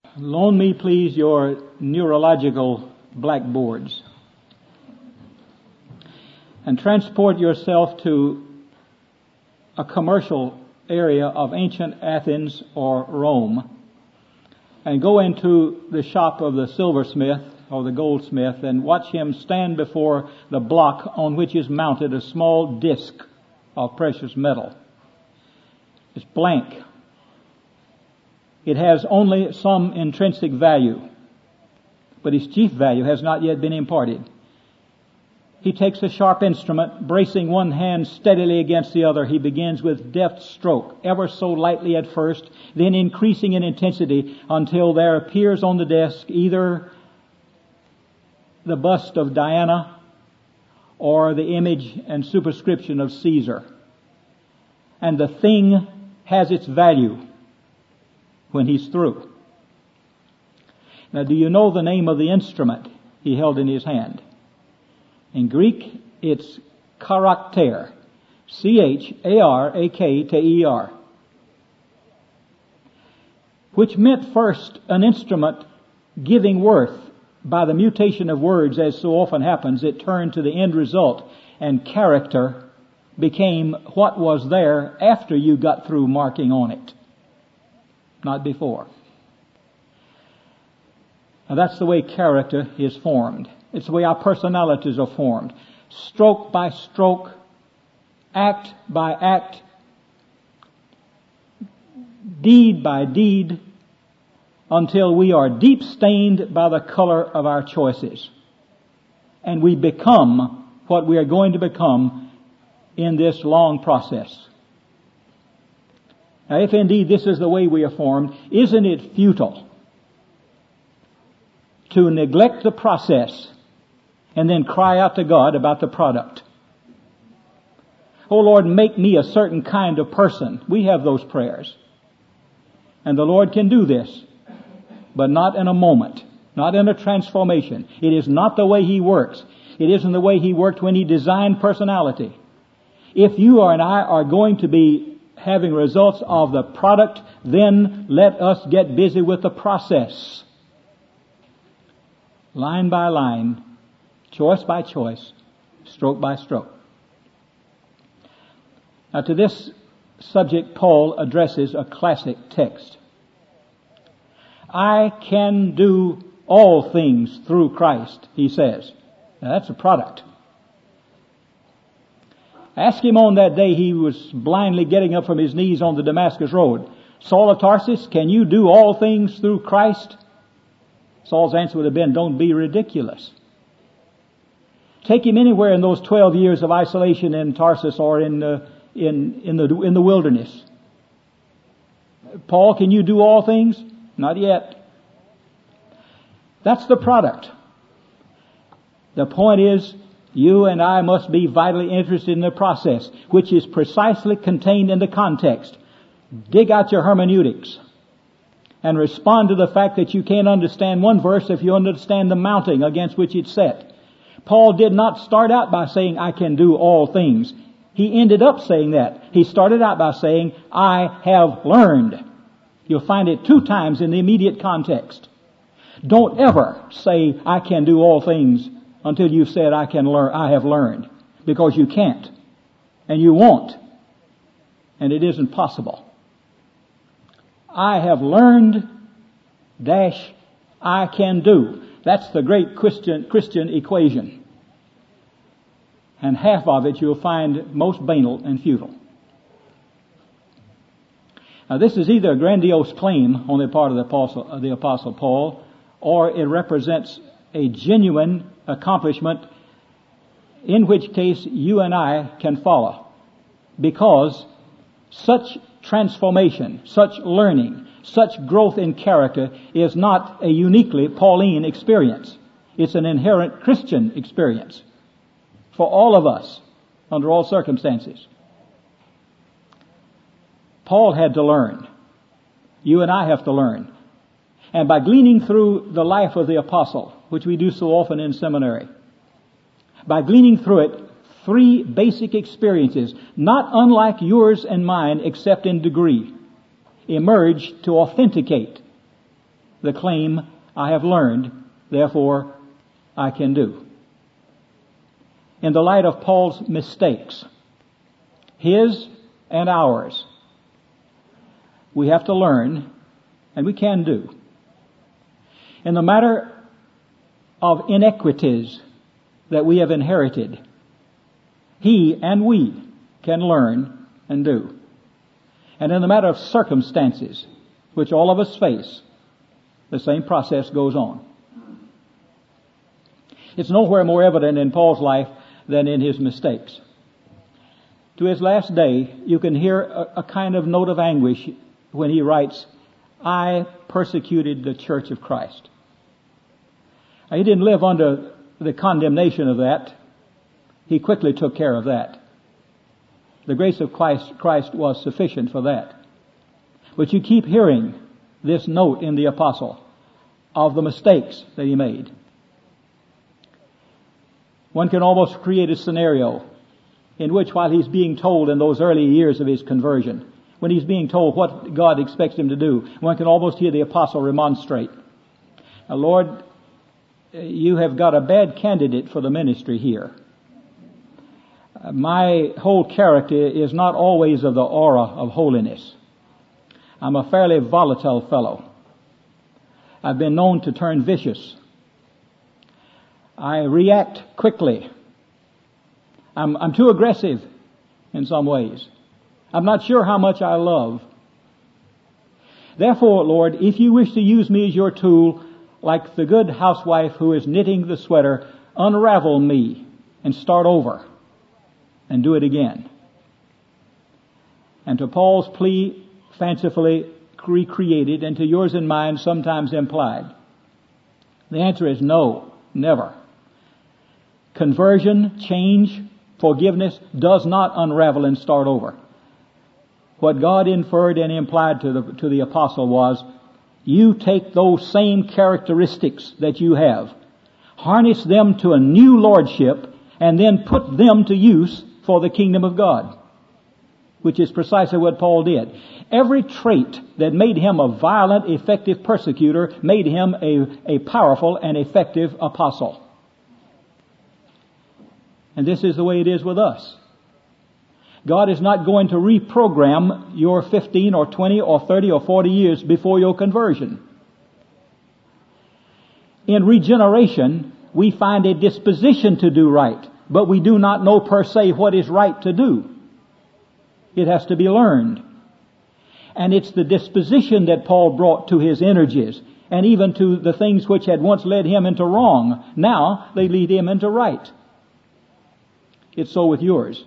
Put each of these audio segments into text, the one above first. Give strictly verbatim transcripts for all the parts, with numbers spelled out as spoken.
Loan me, please, your neurological blackboards and transport yourself to a commercial area of ancient Athens or Rome and go into the shop of the silversmith or the goldsmith and watch him stand before the block on which is mounted a small disc of precious metal. It's blank. It has only some intrinsic value, but its chief value has not yet been imparted. He takes a sharp instrument, bracing one hand steadily against the other. He begins with deft stroke, ever so lightly at first, then increasing in intensity until there appears on the desk either the bust of Diana or the image and superscription of Caesar. And the thing has its value when he's through. Now, do you know the name of the instrument he held in his hand? In Greek, it's charakter. C H A R A K T E R. Which meant first an instrument giving worth. By the mutation of words, as so often happens, it turned to the end result, and character became what was there after you got through marking on it, not before. Now that's the way character is formed. It's the way our personalities are formed. Stroke by stroke, act by act, deed by deed, until we are deep stained by the color of our choices. And we become what we are going to become in this long process. Now, if indeed this is the way we are formed, isn't it futile to neglect the process and then cry out to God about the product? Oh Lord, make me a certain kind of person. We have those prayers. And the Lord can do this, but not in a moment, not in a transformation. It is not the way He works. It isn't the way He worked when He designed personality. If you and I are going to be having results of the product, then let us get busy with the process. Line by line, choice by choice, stroke by stroke. Now to this subject, Paul addresses a classic text. I can do all things through Christ, he says. Now that's a product. Ask him on that day he was blindly getting up from his knees on the Damascus road, Saul of Tarsus, can you do all things through Christ? Saul's answer would have been, don't be ridiculous. Take him anywhere in those twelve years of isolation in Tarsus or in uh, in in the in the wilderness. Paul, can you do all things? Not yet. That's the product. The point is, you and I must be vitally interested in the process, which is precisely contained in the context. Dig out your hermeneutics and respond to the fact that you can't understand one verse if you understand the mounting against which it's set. Paul did not start out by saying, I can do all things. He ended up saying that. He started out by saying, I have learned. You'll find it two times in the immediate context. Don't ever say, I can do all things until you've said, I can learn, I have learned. Because you can't. And you won't. And it isn't possible. I have learned, dash, I can do. That's the great Christian, Christian equation. And half of it you'll find most banal and futile. Now this is either a grandiose claim on the part of the apostle, of the apostle Paul, or it represents a genuine accomplishment, in which case you and I can follow. Because such transformation, such learning, such growth in character is not a uniquely Pauline experience. It's an inherent Christian experience for all of us under all circumstances. Paul had to learn. You and I have to learn. And by gleaning through the life of the apostle, which we do so often in seminary, by gleaning through it, three basic experiences, not unlike yours and mine except in degree, emerge to authenticate the claim, I have learned, therefore I can do. In the light of Paul's mistakes, his and ours, we have to learn, and we can do. In the matter of inequities that we have inherited, he and we can learn and do. And in the matter of circumstances, which all of us face, the same process goes on. It's nowhere more evident in Paul's life than in his mistakes. To his last day, you can hear a, a kind of note of anguish when he writes, I persecuted the church of Christ. Now, he didn't live under the condemnation of that. He quickly took care of that. The grace of Christ, Christ was sufficient for that. But you keep hearing this note in the apostle of the mistakes that he made. One can almost create a scenario in which, while he's being told in those early years of his conversion, when he's being told what God expects him to do, one can almost hear the apostle remonstrate. Now, Lord, you have got a bad candidate for the ministry here. My whole character is not always of the aura of holiness. I'm a fairly volatile fellow. I've been known to turn vicious. I react quickly. I'm, I'm too aggressive in some ways. I'm not sure how much I love. Therefore, Lord, if you wish to use me as your tool, like the good housewife who is knitting the sweater, unravel me and start over and do it again. And to Paul's plea, fancifully recreated, and to yours and mine, sometimes implied, the answer is no, never. Conversion, change, forgiveness does not unravel and start over. What God inferred and implied to the, to the apostle was, you take those same characteristics that you have, harness them to a new lordship, and then put them to use for the kingdom of God, which is precisely what Paul did. Every trait that made him a violent, effective persecutor made him a, a powerful and effective apostle. And this is the way it is with us. God is not going to reprogram your fifteen or twenty or thirty or forty years before your conversion. In regeneration, we find a disposition to do right, but we do not know per se what is right to do. It has to be learned. And it's the disposition that Paul brought to his energies, and even to the things which had once led him into wrong. Now they lead him into right. It's so with yours.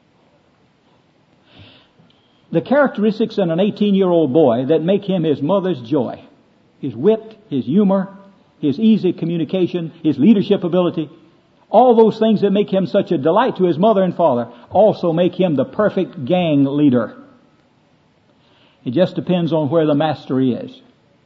The characteristics in an eighteen-year-old boy that make him his mother's joy, his wit, his humor, his easy communication, his leadership ability, all those things that make him such a delight to his mother and father also make him the perfect gang leader. It just depends on where the mastery is.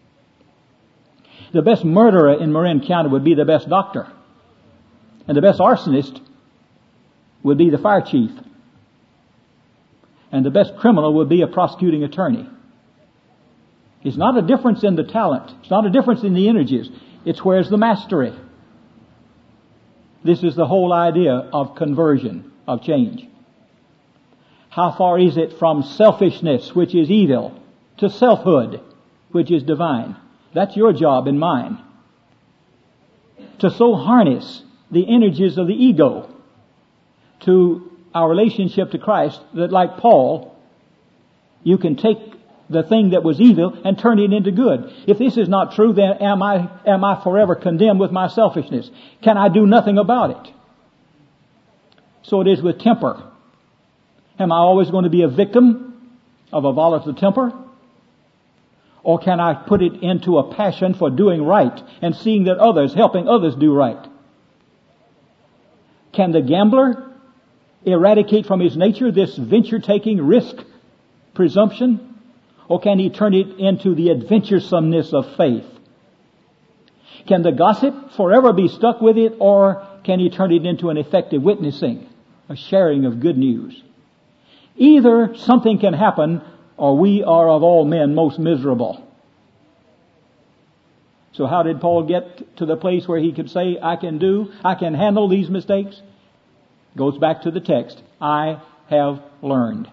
The best murderer in Marin County would be the best doctor. And the best arsonist would be the fire chief. And the best criminal would be a prosecuting attorney. It's not a difference in the talent. It's not a difference in the energies. It's where's the mastery. This is the whole idea of conversion, of change. How far is it from selfishness, which is evil, to selfhood, which is divine? That's your job and mine. To so harness the energies of the ego to our relationship to Christ that, like Paul, you can take the thing that was evil and turn it into good. If this is not true, then am I, am I forever condemned with my selfishness? Can I do nothing about it? So it is with temper. Am I always going to be a victim of a volatile temper? Or can I put it into a passion for doing right and seeing that others, helping others do right? Can the gambler eradicate from his nature this venture-taking risk presumption? Or can he turn it into the adventuresomeness of faith? Can the gossip forever be stuck with it, or can he turn it into an effective witnessing, a sharing of good news? Either something can happen, or we are of all men most miserable. So how did Paul get to the place where he could say, I can do, I can handle these mistakes? Goes back to the text. I have learned.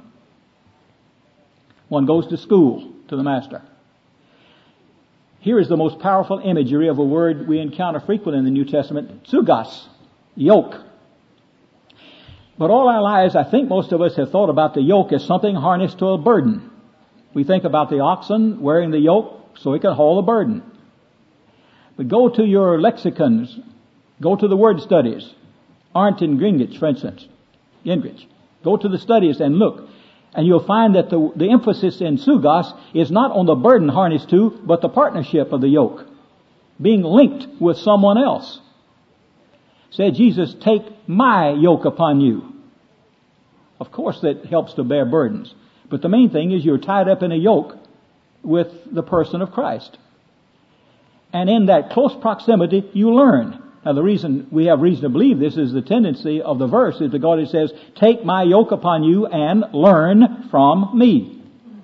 One goes to school, to the master. Here is the most powerful imagery of a word we encounter frequently in the New Testament, zugos, yoke. But all our lives, I think most of us have thought about the yoke as something harnessed to a burden. We think about the oxen wearing the yoke so it can haul the burden. But go to your lexicons, go to the word studies, Arndt and Gingrich, for instance, Gingrich. Go to the studies and look, and you'll find that the, the emphasis in zugos is not on the burden harnessed to, but the partnership of the yoke, being linked with someone else. Said Jesus, take my yoke upon you. Of course that helps to bear burdens, but the main thing is you're tied up in a yoke with the person of Christ. And in that close proximity, you learn. Now the reason we have reason to believe this is the tendency of the verse is because it says, take my yoke upon you and learn from me.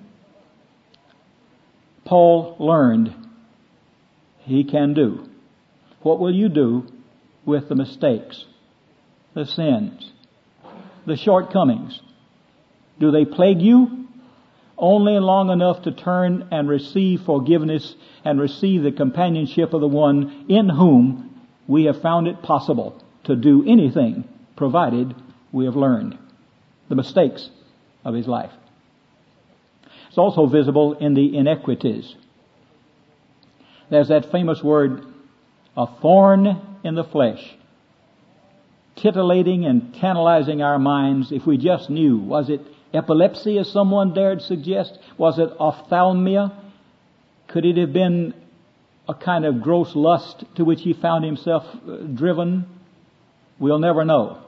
Paul learned he can do. What will you do with the mistakes, the sins, the shortcomings? Do they plague you? Only long enough to turn and receive forgiveness and receive the companionship of the one in whom we have found it possible to do anything, provided we have learned the mistakes of his life. It's also visible in the inequities. There's that famous word, a thorn in the flesh, titillating and tantalizing our minds. If we just knew, was it epilepsy, as someone dared suggest? Was it ophthalmia? Could it have been a kind of gross lust to which he found himself driven? We'll never know.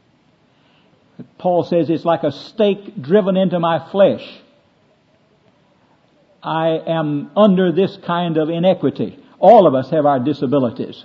Paul says it's like a stake driven into my flesh. I am under this kind of inequity. All of us have our disabilities.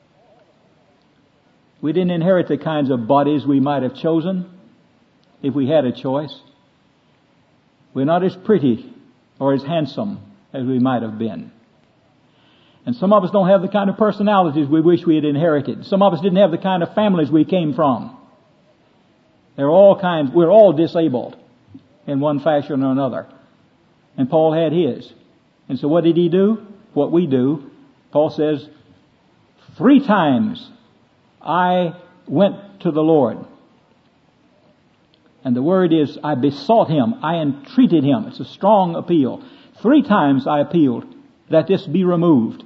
We didn't inherit the kinds of bodies we might have chosen if we had a choice. We're not as pretty or as handsome as we might have been. And some of us don't have the kind of personalities we wish we had inherited. Some of us didn't have the kind of families we came from. There are all kinds, we're all disabled in one fashion or another. And Paul had his. And so what did he do? What we do. Paul says, three times I went to the Lord. And the word is, I besought him, I entreated him. It's a strong appeal. Three times I appealed that this be removed.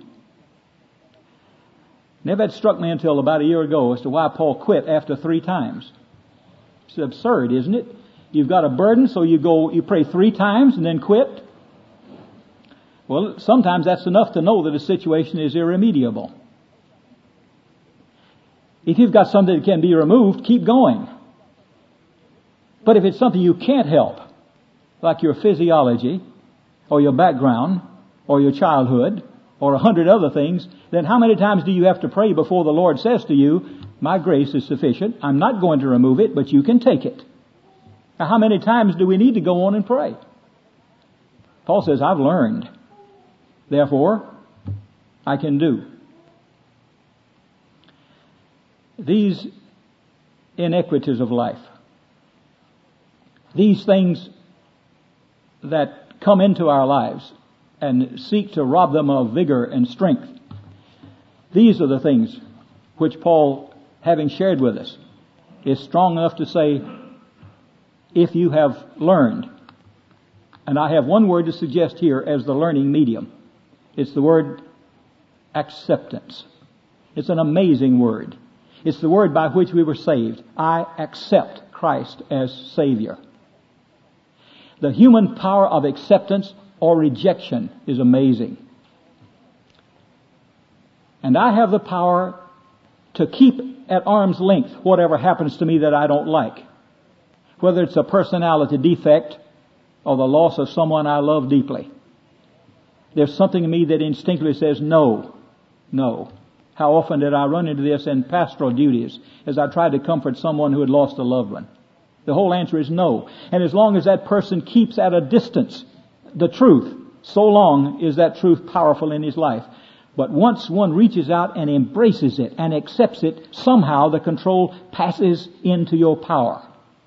Never had struck me until about a year ago as to why Paul quit after three times. It's absurd, isn't it? You've got a burden, so you go, you pray three times and then quit. Well, sometimes that's enough to know that a situation is irremediable. If you've got something that can be removed, keep going. But if it's something you can't help, like your physiology, or your background, or your childhood, or a hundred other things, then how many times do you have to pray before the Lord says to you, my grace is sufficient, I'm not going to remove it, but you can take it. Now how many times do we need to go on and pray? Paul says, I've learned. Therefore, I can do. These inequities of life, these things that come into our lives and seek to rob them of vigor and strength, these are the things which Paul, having shared with us, is strong enough to say, if you have learned, and I have one word to suggest here as the learning medium. It's the word acceptance. It's an amazing word. It's the word by which we were saved. I accept Christ as Savior. The human power of acceptance or rejection is amazing. And I have the power to keep at arm's length whatever happens to me that I don't like. Whether it's a personality defect or the loss of someone I love deeply. There's something in me that instinctively says no, no. How often did I run into this in pastoral duties as I tried to comfort someone who had lost a loved one? The whole answer is no. And as long as that person keeps at a distance the truth, so long is that truth powerful in his life. But once one reaches out and embraces it and accepts it, somehow the control passes into your power.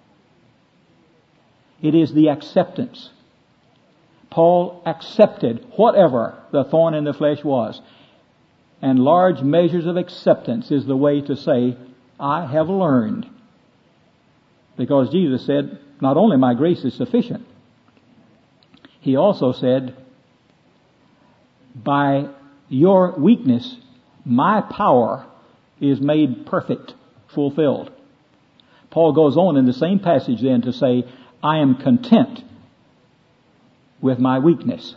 It is the acceptance. Paul accepted whatever the thorn in the flesh was. And large measures of acceptance is the way to say, I have learned. Because Jesus said, not only my grace is sufficient, He also said, by your weakness, my power is made perfect, fulfilled. Paul goes on in the same passage then to say, I am content with my weakness.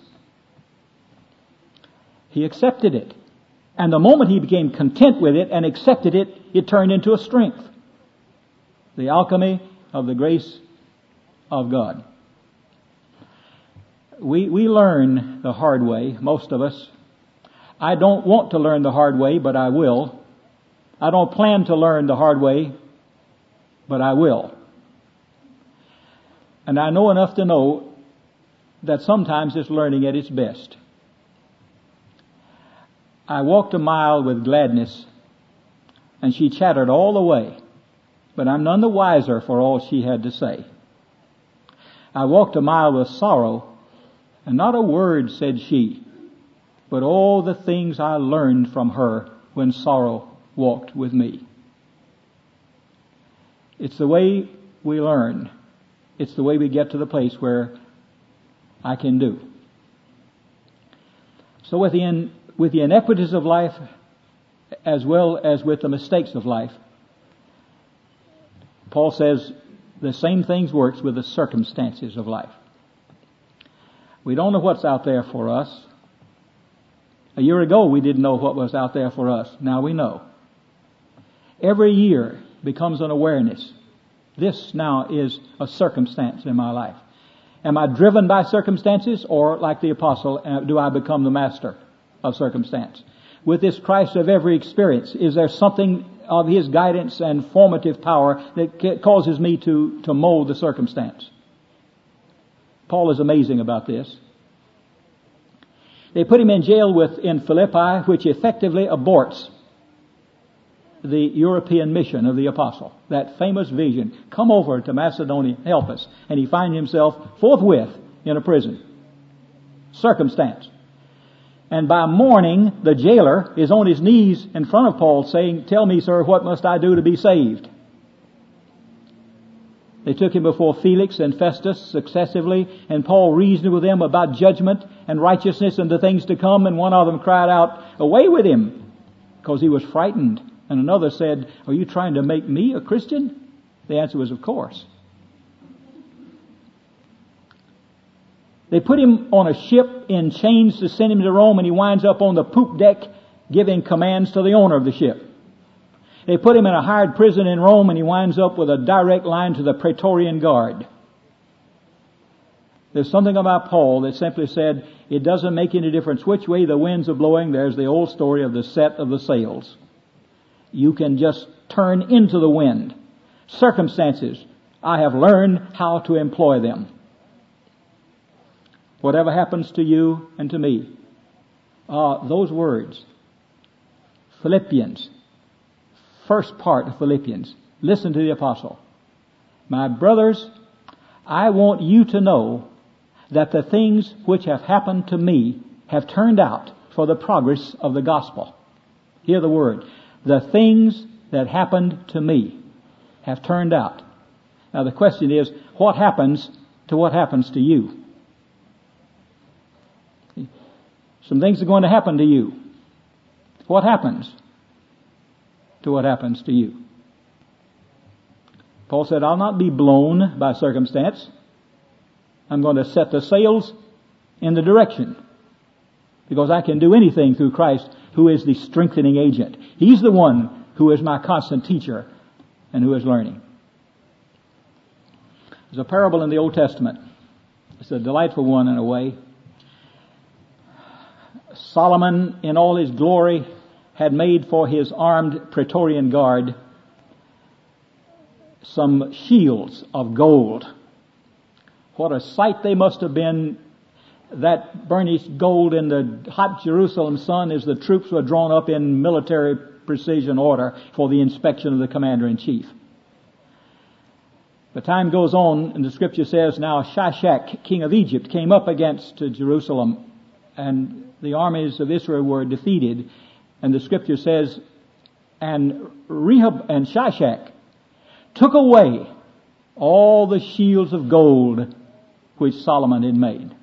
He accepted it. And the moment he became content with it and accepted it, it turned into a strength. The alchemy of the grace of God. We, we learn the hard way, most of us. I don't want to learn the hard way, but I will. I don't plan to learn the hard way, but I will. And I know enough to know that sometimes it's learning at its best. I walked a mile with Gladness, and she chattered all the way, but I'm none the wiser for all she had to say. I walked a mile with Sorrow, and not a word said she, but all the things I learned from her when Sorrow walked with me. It's the way we learn. It's the way we get to the place where I can do. So with the, in, with the inequities of life, as well as with the mistakes of life, Paul says the same things works with the circumstances of life. We don't know what's out there for us. A year ago we didn't know what was out there for us. Now we know. Every year becomes an awareness. This now is a circumstance in my life. Am I driven by circumstances, or like the apostle, do I become the master of circumstance? With this Christ of every experience, is there something of His guidance and formative power that causes me to, to mold the circumstance? Paul is amazing about this. They put him in jail with in Philippi, which effectively aborts the European mission of the apostle. That famous vision, come over to Macedonia, help us. And he finds himself forthwith in a prison. Circumstance. And by morning, the jailer is on his knees in front of Paul saying, tell me, sir, what must I do to be saved? They took him before Felix and Festus successively, and Paul reasoned with them about judgment and righteousness and the things to come, and one of them cried out, away with him, because he was frightened. And another said, are you trying to make me a Christian? The answer was, of course. They put him on a ship in chains to send him to Rome, and he winds up on the poop deck giving commands to the owner of the ship. They put him in a hired prison in Rome, and he winds up with a direct line to the Praetorian Guard. There's something about Paul that simply said, it doesn't make any difference which way the winds are blowing. There's the old story of the set of the sails. You can just turn into the wind. Circumstances, I have learned how to employ them. Whatever happens to you and to me, uh, those words, Philippians, first part of Philippians, listen to the apostle. My brothers, I want you to know that the things which have happened to me have turned out for the progress of the gospel. Hear the word. The things that happened to me have turned out. Now the question is, what happens to what happens to you? Some things are going to happen to you. What happens to what happens to you? Paul said, I'll not be blown by circumstance. I'm going to set the sails in the direction, because I can do anything through Christ, who is the strengthening agent. He's the one who is my constant teacher and who is learning. There's a parable in the Old Testament. It's a delightful one in a way. Solomon, in all his glory, had made for his armed Praetorian Guard some shields of gold. What a sight they must have been. that burnished gold in the hot Jerusalem sun as the troops were drawn up in military precision order for the inspection of the commander-in-chief. The time goes on, and the scripture says, now Shishak, king of Egypt, came up against Jerusalem, and the armies of Israel were defeated. And the scripture says, and Rehob and Shishak took away all the shields of gold which Solomon had made.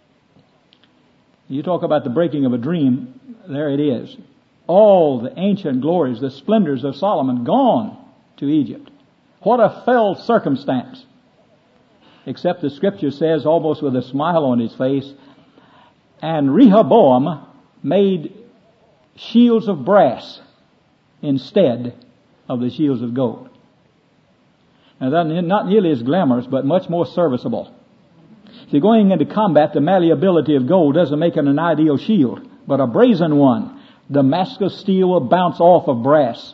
You talk about the breaking of a dream, there it is. All the ancient glories, the splendors of Solomon gone to Egypt. What a fell circumstance. Except the scripture says, almost with a smile on his face, and Rehoboam made shields of brass instead of the shields of gold. Now that's not nearly as glamorous, but much more serviceable. If you're going into combat, the malleability of gold doesn't make it an ideal shield, but a brazen one, Damascus steel will bounce off of brass.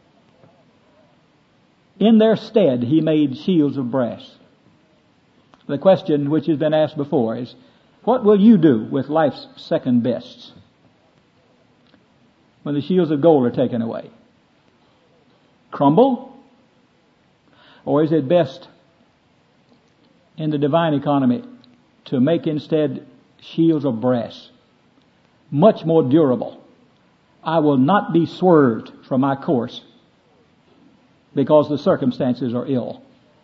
In their stead, he made shields of brass. The question which has been asked before is, what will you do with life's second bests when the shields of gold are taken away? Crumble? Or is it best in the divine economy to make instead shields of brass, much more durable? I will not be swerved from my course because the circumstances are ill.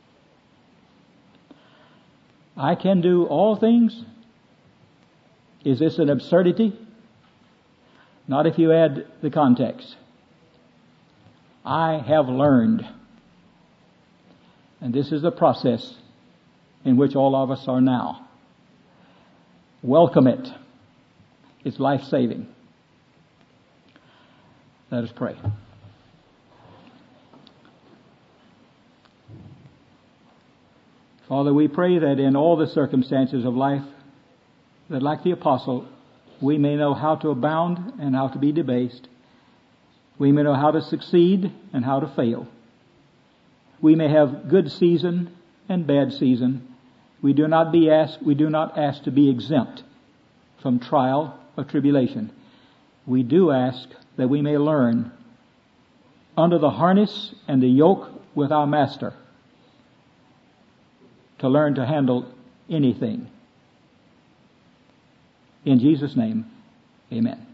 I can do all things. Is this an absurdity? Not if you add the context. I have learned. And this is the process in which all of us are now. Welcome it. It's life-saving. Let us pray. Father, we pray that in all the circumstances of life, that like the apostle, we may know how to abound and how to be debased. We may know how to succeed and how to fail. We may have good season and bad season. We do not be asked, we do not ask to be exempt from trial or tribulation. We do ask that we may learn under the harness and the yoke with our master to learn to handle anything. In Jesus' name, amen.